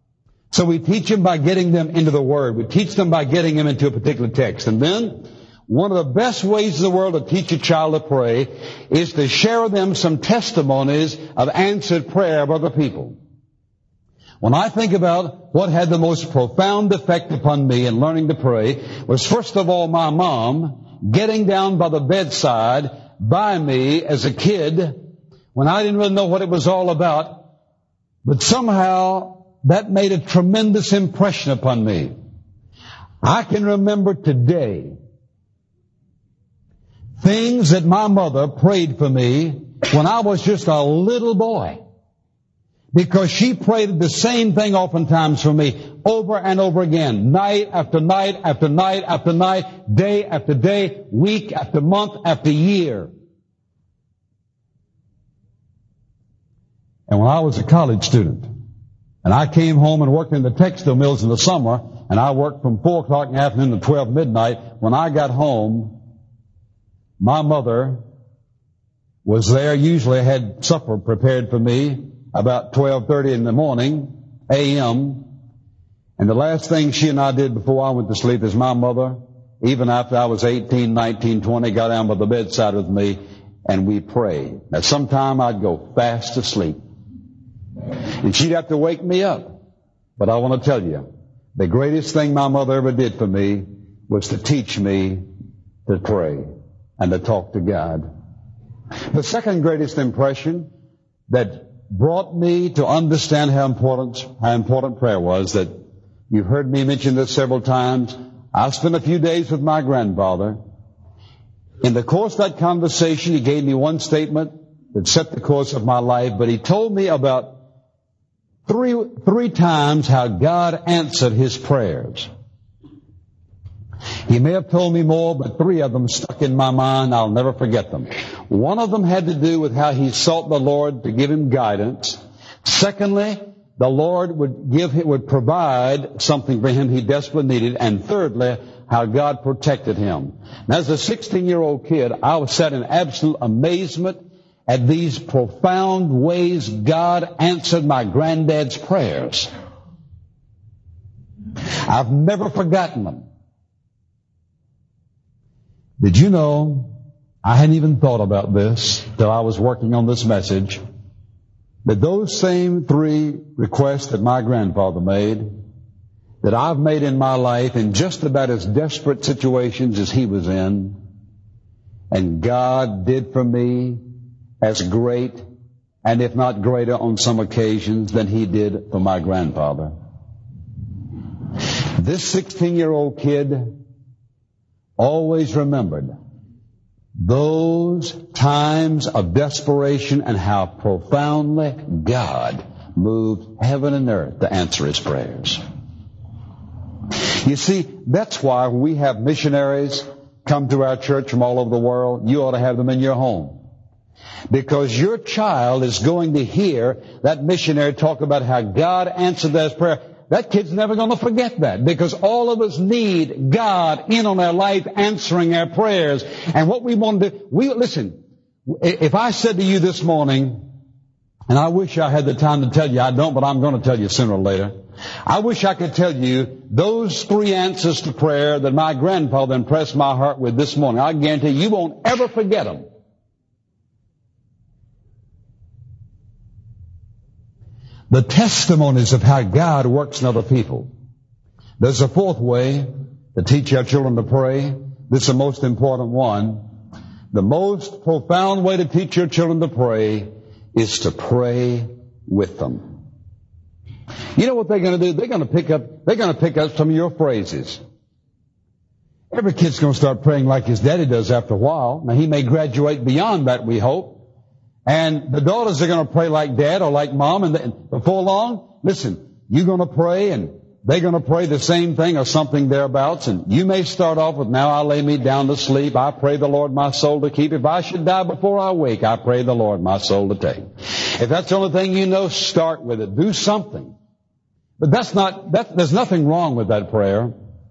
So we teach them by getting them into the Word. We teach them by getting them into a particular text. And then, one of the best ways in the world to teach a child to pray is to share with them some testimonies of answered prayer of other people. When I think about what had the most profound effect upon me in learning to pray was, first of all, my mom getting down by the bedside by me as a kid when I didn't really know what it was all about, but somehow that made a tremendous impression upon me. I can remember today things that my mother prayed for me when I was just a little boy. Because she prayed the same thing oftentimes for me, over and over again, night after night after night after night, day after day, week after month after year. And when I was a college student, and I came home and worked in the textile mills in the summer, and I worked from four o'clock in the afternoon to twelve midnight, when I got home, my mother was there. Usually had supper prepared for me about twelve thirty in the morning, a m And the last thing she and I did before I went to sleep is my mother, even after I was eighteen, nineteen, twenty, got down by the bedside with me and we prayed. Now sometime I'd go fast asleep. And she'd have to wake me up. But I want to tell you, the greatest thing my mother ever did for me was to teach me to pray and to talk to God. The second greatest impression that brought me to understand how important, how important prayer was, that you've heard me mention this several times. I spent a few days with my grandfather. In the course of that conversation, he gave me one statement that set the course of my life, but he told me about three, three times how God answered his prayers. He may have told me more, but three of them stuck in my mind. I'll never forget them. One of them had to do with how he sought the Lord to give him guidance. Secondly, the Lord would give him, would provide something for him he desperately needed. And thirdly, how God protected him. And as a sixteen-year-old kid, I was sat in absolute amazement at these profound ways God answered my granddad's prayers. I've never forgotten them. Did you know, I hadn't even thought about this till I was working on this message, that those same three requests that my grandfather made, that I've made in my life in just about as desperate situations as he was in, and God did for me as great, and if not greater on some occasions, than he did for my grandfather. This sixteen-year-old kid always remembered those times of desperation and how profoundly God moved heaven and earth to answer his prayers. You see, that's why when we have missionaries come to our church from all over the world, you ought to have them in your home. Because your child is going to hear that missionary talk about how God answered that prayer. That kid's never going to forget that, because all of us need God in on our life answering our prayers. And what we want to do, we, listen, if I said to you this morning, and I wish I had the time to tell you, I don't, but I'm going to tell you sooner or later. I wish I could tell you those three answers to prayer that my grandfather impressed my heart with this morning. I guarantee you, you won't ever forget them. The testimonies of how God works in other people. There's a fourth way to teach our children to pray. This is the most important one. The most profound way to teach your children to pray is to pray with them. You know what they're going to do? They're going to pick up, they're going to pick up some of your phrases. Every kid's going to start praying like his daddy does after a while. Now, he may graduate beyond that, we hope. And the daughters are going to pray like dad or like mom. And before long, listen, you're going to pray and they're going to pray the same thing or something thereabouts. And you may start off with, now I lay me down to sleep. I pray the Lord my soul to keep. If I should die before I wake, I pray the Lord my soul to take. If that's the only thing you know, start with it. Do something. But that's not, that, there's nothing wrong with that prayer.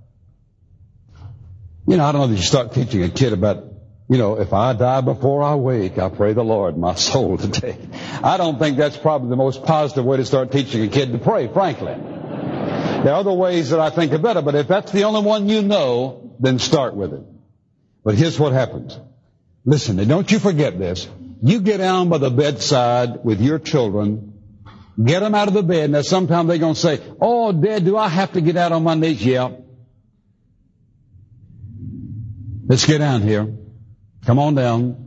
You know, I don't know that you start teaching a kid about, you know, if I die before I wake, I pray the Lord my soul to take. I don't think that's probably the most positive way to start teaching a kid to pray, frankly. There are other ways that I think are better, but if that's the only one you know, then start with it. But here's what happens. Listen, and don't you forget this. You get down by the bedside with your children, get them out of the bed. Now, sometimes they're going to say, oh, Dad, do I have to get out on my knees? Yeah. Let's get down here. Come on down.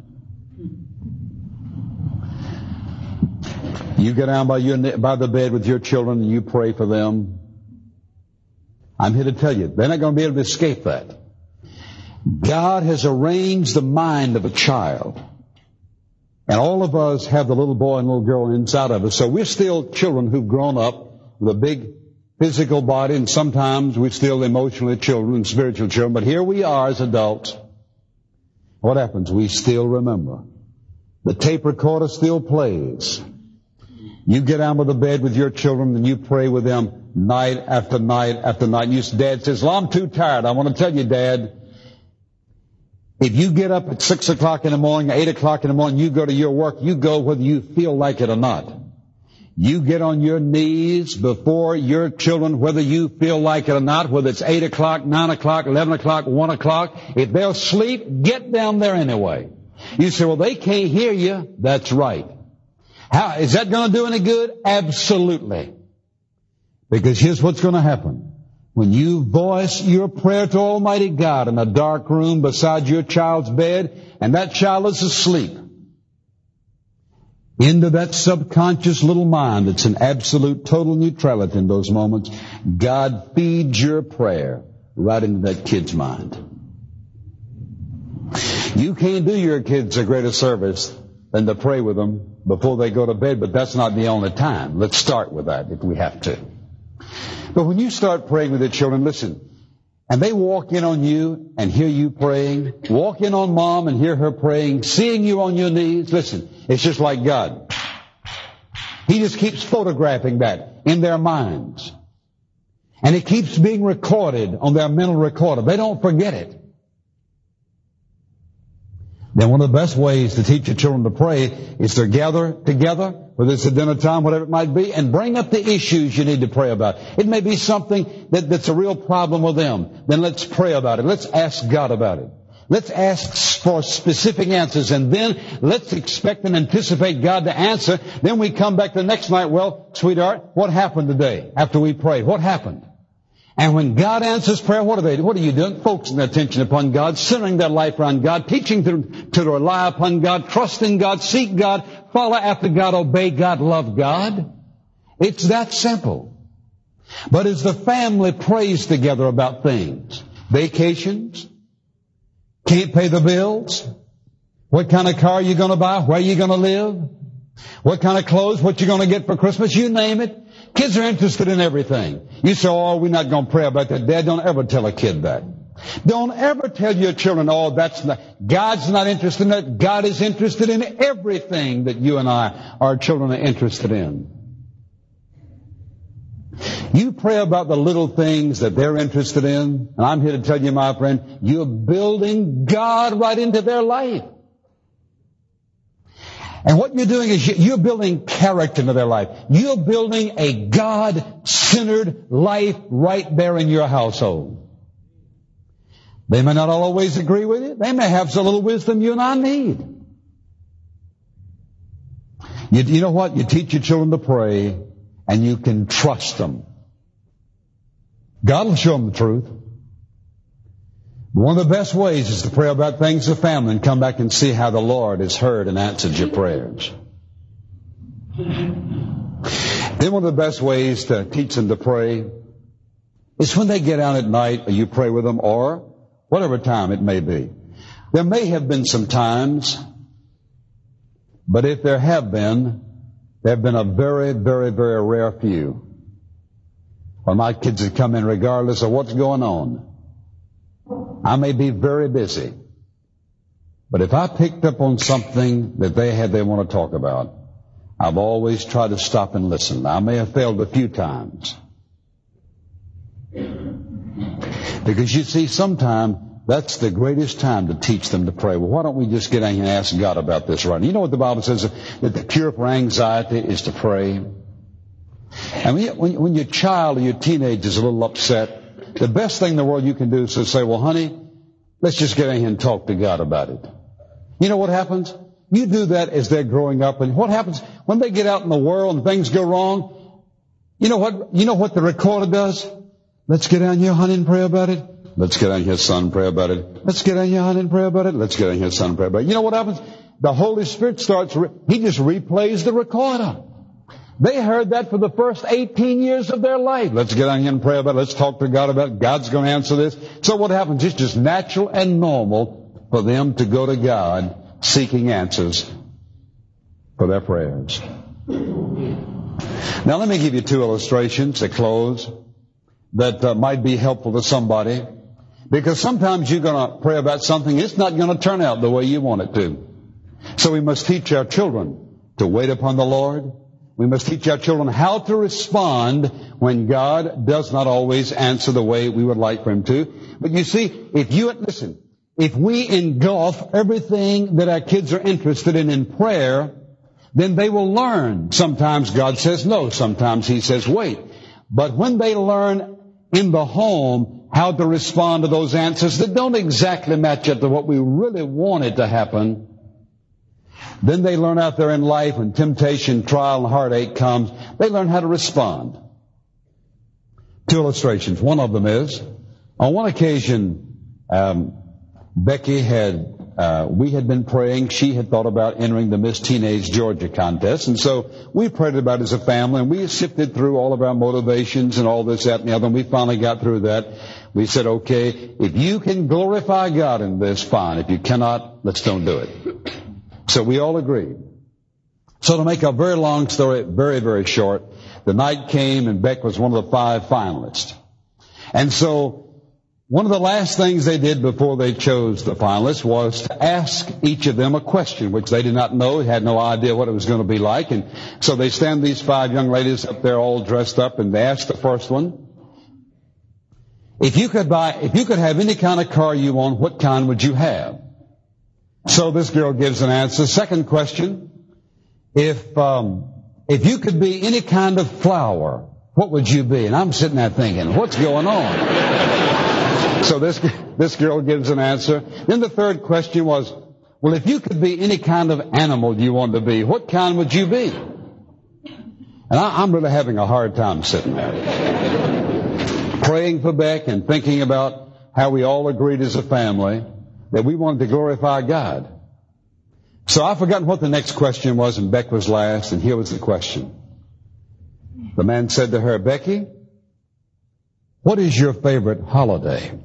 You get down by your by the bed with your children and you pray for them. I'm here to tell you, they're not going to be able to escape that. God has arranged the mind of a child And all of us have the little boy and little girl inside of us. So we're still children who've grown up with a big physical body, and sometimes we're still emotionally children and spiritual children. But here we are as adults. What happens? We still remember. The tape recorder still plays. You get out of the bed with your children and you pray with them night after night after night. You, Dad says, well, I'm too tired. I want to tell you, Dad, if you get up at six o'clock in the morning, eight o'clock in the morning, you go to your work, you go whether you feel like it or not. You get on your knees before your children, whether you feel like it or not, whether it's eight o'clock, nine o'clock, eleven o'clock, one o'clock. If they'll sleep, get down there anyway. You say, well, they can't hear you. That's right. How, is that going to do any good? Absolutely. Because here's what's going to happen. When you voice your prayer to Almighty God in a dark room beside your child's bed, and that child is asleep, into that subconscious little mind, it's an absolute total neutrality in those moments. God feeds your prayer right into that kid's mind. You can't do your kids a greater service than to pray with them before they go to bed, but that's not the only time. Let's start with that if we have to. But when you start praying with the children, listen, and they walk in on you and hear you praying, walk in on Mom and hear her praying, seeing you on your knees, listen, it's just like God. He just keeps photographing that in their minds. And it keeps being recorded on their mental recorder. They don't forget it. Then one of the best ways to teach your children to pray is to gather together, whether it's at dinner time, whatever it might be, and bring up the issues you need to pray about. It may be something that, that's a real problem with them. Then let's pray about it. Let's ask God about it. Let's ask for specific answers, and then let's expect and anticipate God to answer. Then we come back the next night, well, sweetheart, what happened today after we prayed? What happened? And when God answers prayer, what are they? What are you doing? Focusing their attention upon God, centering their life around God, teaching them to rely upon God, trust in God, seek God, follow after God, obey God, love God. It's that simple. But as the family prays together about things, vacations, can't pay the bills, what kind of car you're going to buy, where you're going to live, what kind of clothes, what you're going to get for Christmas, you name it. Kids are interested in everything. You say, oh, we're not going to pray about that. Dad, don't ever tell a kid that. Don't ever tell your children, oh, that's not, God's not interested in that. God is interested in everything that you and I, our children, are interested in. You pray about the little things that they're interested in, and I'm here to tell you, my friend, you're building God right into their life. And what you're doing is you're building character into their life. You're building a God-centered life right there in your household. They may not always agree with you. They may have some little wisdom you and I need. You, you know what? You teach your children to pray, and you can trust them. God will show them the truth. One of the best ways is to pray about things of family and come back and see how the Lord has heard and answered your prayers. Then one of the best ways to teach them to pray is when they get out at night, or you pray with them, or whatever time it may be. There may have been some times, but if there have been, there have been a very, very, very rare few, when my kids have come in regardless of what's going on. I may be very busy, but if I picked up on something that they had they want to talk about, I've always tried to stop and listen. I may have failed a few times. Because you see, sometimes that's the greatest time to teach them to pray. Well, why don't we just get in and ask God about this right now? You know what the Bible says? That the cure for anxiety is to pray. And when, when your child or your teenager is a little upset, the best thing in the world you can do is to say, well, honey, let's just get in here and talk to God about it. You know what happens? You do that as they're growing up, and what happens when they get out in the world and things go wrong? You know what, you know what the recorder does? Let's get down here, honey, and pray about it. Let's get down here, son, and pray about it. Let's get down here, honey, and pray about it. Let's get down here, son, and pray about it. You know what happens? The Holy Spirit starts, re- He just replays the recorder. They heard that for the first eighteen years of their life. Let's get on here and pray about it. Let's talk to God about it. God's going to answer this. So what happens? It's just natural and normal for them to go to God seeking answers for their prayers. Now let me give you two illustrations to close that uh, might be helpful to somebody. Because sometimes you're going to pray about something, it's not going to turn out the way you want it to. So we must teach our children to wait upon the Lord. We must teach our children how to respond when God does not always answer the way we would like for Him to. But you see, if you, listen, if we engulf everything that our kids are interested in in prayer, then they will learn. Sometimes God says no, sometimes He says wait. But when they learn in the home how to respond to those answers that don't exactly match up to what we really wanted to happen, then they learn out there in life when temptation, trial, and heartache comes, they learn how to respond. Two illustrations. One of them is, on one occasion, um, Becky had, uh, we had been praying. She had thought about entering the Miss Teenage Georgia contest. And so we prayed about it as a family, and we sifted through all of our motivations and all this, that, and the other, and we finally got through that. We said, okay, if you can glorify God in this, fine. If you cannot, let's don't do it. So we all agreed. So to make a very long story very, very short, the night came and Beck was one of the five finalists. And so one of the last things they did before they chose the finalists was to ask each of them a question, which they did not know, had no idea what it was going to be like. And so they stand these five young ladies up there all dressed up, and they ask the first one, if you could buy, if you could have any kind of car you want, what kind would you have? So this girl gives an answer. Second question, if um, if you could be any kind of flower, what would you be? And I'm sitting there thinking, what's going on? So this this girl gives an answer. Then the third question was, well, if you could be any kind of animal you want to be, what kind would you be? And I, I'm really having a hard time sitting there, praying for Beck and thinking about how we all agreed as a family that we wanted to glorify God. So I've forgotten what the next question was, and Beck was last, and here was the question. The man said to her, Becky, what is your favorite holiday?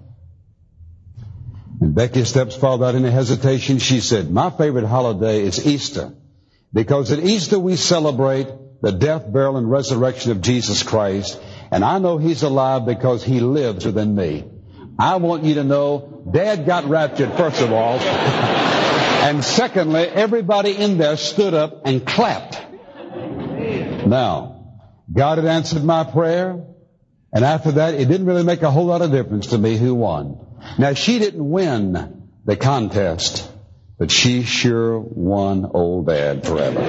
And Becky steps forward without any hesitation. She said, my favorite holiday is Easter, because at Easter we celebrate the death, burial, and resurrection of Jesus Christ, and I know He's alive because He lives within me. I want you to know Dad got raptured, first of all. And secondly, everybody in there stood up and clapped. Now, God had answered my prayer. And after that, it didn't really make a whole lot of difference to me who won. Now, she didn't win the contest, but she sure won old Dad forever.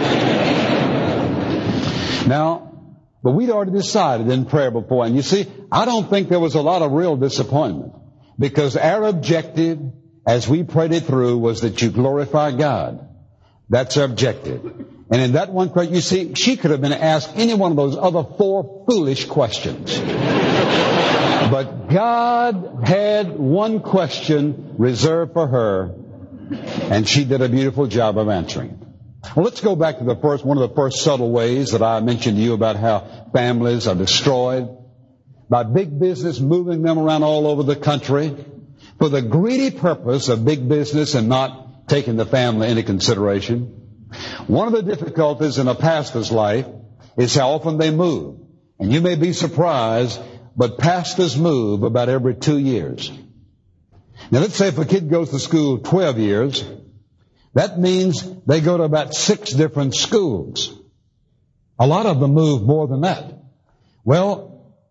Now, but we'd already decided in prayer before. And you see, I don't think there was a lot of real disappointment. Because our objective, as we prayed it through, was that you glorify God. That's our objective. And in that one question, you see, she could have been asked any one of those other four foolish questions. But God had one question reserved for her, and she did a beautiful job of answering it. Well, let's go back to the first, one of the first subtle ways that I mentioned to you about how families are destroyed by big business moving them around all over the country for the greedy purpose of big business and not taking the family into consideration. One of the difficulties in a pastor's life is how often they move. And you may be surprised, but pastors move about every two years. Now let's say if a kid goes to school twelve years, that means they go to about six different schools. A lot of them move more than that. Well,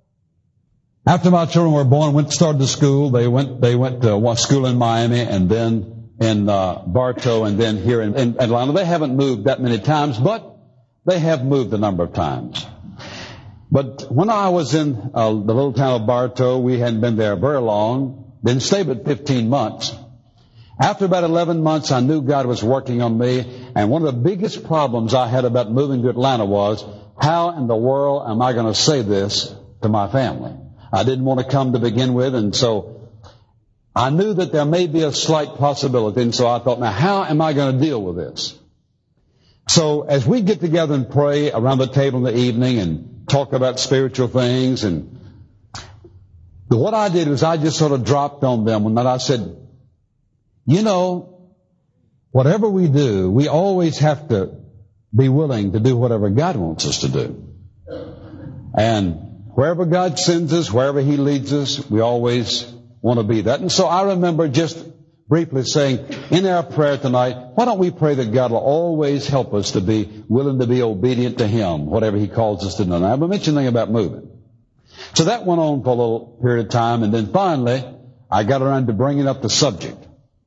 after my children were born, went started to school. They went they went to one school in Miami, and then in uh, Bartow, and then here in, in Atlanta. They haven't moved that many times, but they have moved a number of times. But when I was in uh, the little town of Bartow, we hadn't been there very long. Didn't stay but fifteen months. After about eleven months, I knew God was working on me, and one of the biggest problems I had about moving to Atlanta was, how in the world am I going to say this to my family? I didn't want to come to begin with, and so I knew that there may be a slight possibility, and so I thought, now how am I going to deal with this? So as we get together and pray around the table in the evening and talk about spiritual things, and what I did was I just sort of dropped on them, and then I said, you know, whatever we do, we always have to be willing to do whatever God wants us to do. And wherever God sends us, wherever He leads us, we always want to be that. And so I remember just briefly saying in our prayer tonight, why don't we pray that God will always help us to be willing to be obedient to Him, whatever He calls us to do. Now, I haven't mentioned anything about moving. So that went on for a little period of time, and then finally, I got around to bringing up the subject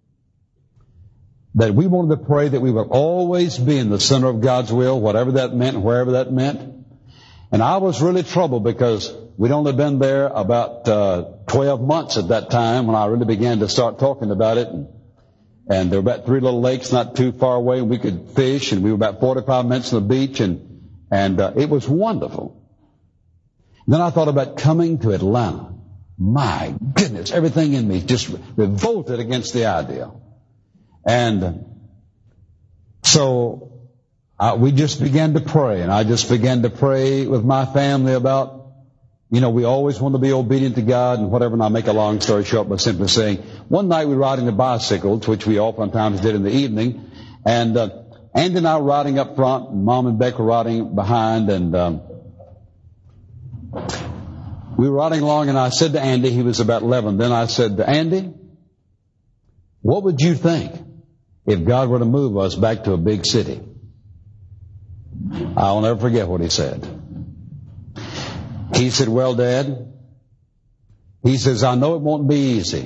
that we wanted to pray that we would always be in the center of God's will, whatever that meant, wherever that meant. And I was really troubled because we'd only been there about uh, twelve months at that time when I really began to start talking about it. And, and there were about three little lakes not too far away, and we could fish, and we were about forty-five minutes on the beach, and, and uh, it was wonderful. Then I thought about coming to Atlanta. My goodness, everything in me just revolted against the idea. And so uh, we just began to pray, and I just began to pray with my family about, you know, we always want to be obedient to God and whatever, and I'll make a long story short by simply saying, one night we were riding the bicycles, which we oftentimes did in the evening, and uh, Andy and I were riding up front, and Mom and Beck were riding behind, and um, we were riding along, and I said to Andy, he was about eleven, then I said to Andy, what would you think if God were to move us back to a big city? I'll never forget what he said. He said, well, Dad, he says, I know it won't be easy.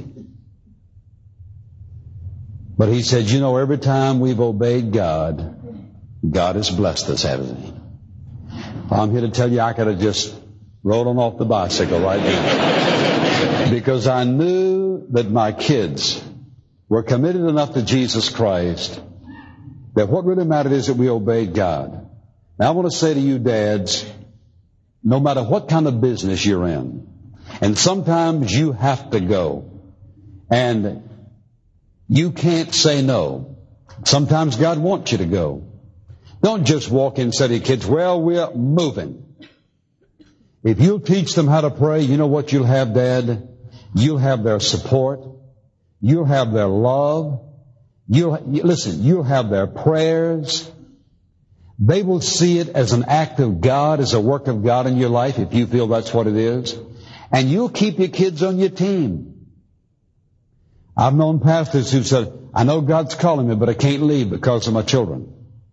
But he said, you know, every time we've obeyed God, God has blessed us, hasn't He? I'm here to tell you I could have just rode on off the bicycle right now. Because I knew that my kids were committed enough to Jesus Christ that what really mattered is that we obeyed God. Now I want to say to you dads, no matter what kind of business you're in, and sometimes you have to go, and you can't say no. Sometimes God wants you to go. Don't just walk in and say to your kids, well, we're moving. If you'll teach them how to pray, you know what you'll have, Dad? You'll have their support. You'll have their love. You'll, listen, you'll have their prayers. They will see it as an act of God, as a work of God in your life, if you feel that's what it is. And you'll keep your kids on your team. I've known pastors who said, I know God's calling me, but I can't leave because of my children.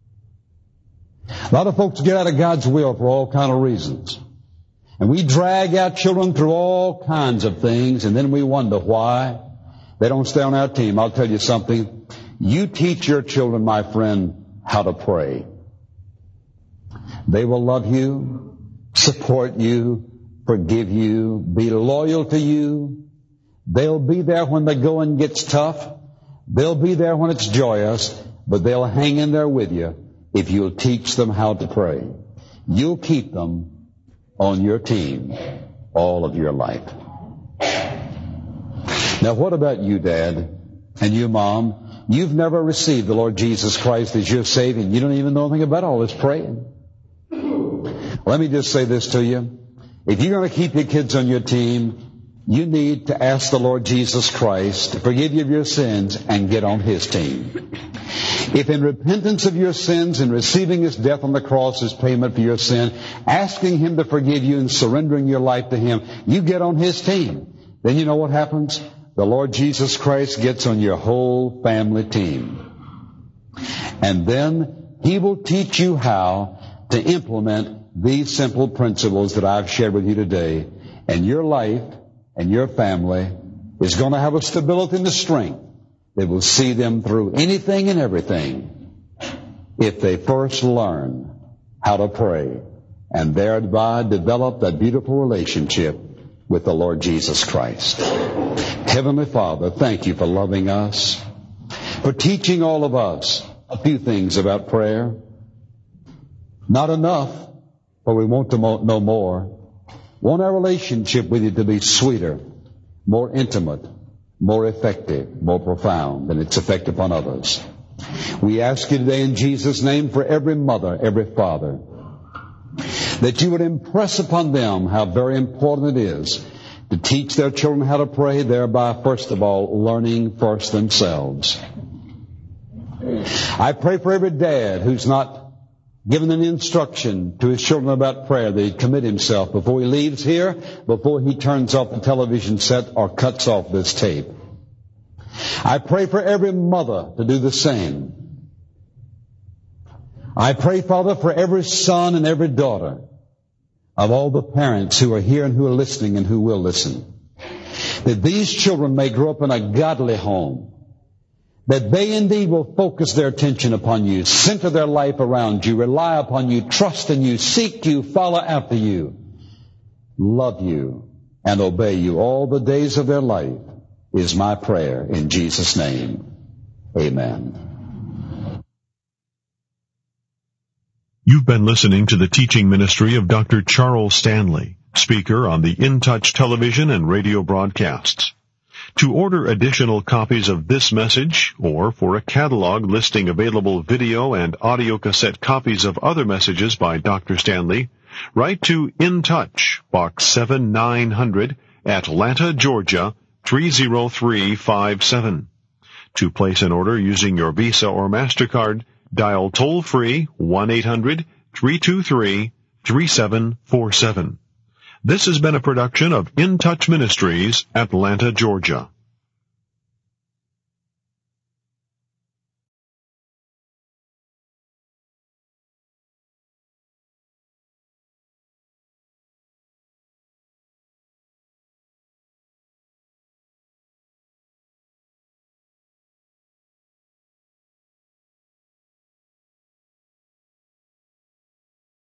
A lot of folks get out of God's will for all kinds of reasons. And we drag our children through all kinds of things, and then we wonder why they don't stay on our team. I'll tell you something. You teach your children, my friend, how to pray. They will love you, support you, forgive you, be loyal to you. They'll be there when the going gets tough. They'll be there when it's joyous, but they'll hang in there with you if you'll teach them how to pray. You'll keep them on your team all of your life. Now, what about you, Dad, and you, Mom? You've never received the Lord Jesus Christ as your Savior, and you don't even know anything about all this praying. Let me just say this to you. If you're going to keep your kids on your team, you need to ask the Lord Jesus Christ to forgive you of your sins and get on His team. If in repentance of your sins and receiving His death on the cross as payment for your sin, asking Him to forgive you and surrendering your life to Him, you get on His team, then you know what happens? The Lord Jesus Christ gets on your whole family team. And then He will teach you how to implement these simple principles that I've shared with you today. And your life and your family is going to have a stability and a strength that will see them through anything and everything if they first learn how to pray and thereby develop that beautiful relationship with the Lord Jesus Christ. Heavenly Father, thank you for loving us, for teaching all of us a few things about prayer. Not enough, but we want to know more. Want our relationship with you to be sweeter, more intimate, more effective, more profound than its effect upon others. We ask you today in Jesus' name for every mother, every father, that you would impress upon them how very important it is to teach their children how to pray, thereby, first of all, learning first themselves. I pray for every dad who's not given an instruction to his children about prayer that he'd commit himself before he leaves here, before he turns off the television set or cuts off this tape. I pray for every mother to do the same. I pray, Father, for every son and every daughter of all the parents who are here and who are listening and who will listen, that these children may grow up in a godly home, that they indeed will focus their attention upon you, center their life around you, rely upon you, trust in you, seek you, follow after you, love you, and obey you all the days of their life, is my prayer in Jesus' name. Amen. You've been listening to the teaching ministry of Doctor Charles Stanley, speaker on the In Touch television and radio broadcasts. To order additional copies of this message, or for a catalog listing available video and audio cassette copies of other messages by Doctor Stanley, write to In Touch, Box seven nine hundred, Atlanta, Georgia, three oh three five seven. To place an order using your Visa or MasterCard, dial toll-free one eight hundred, three two three, three seven four seven. This has been a production of In Touch Ministries, Atlanta, Georgia.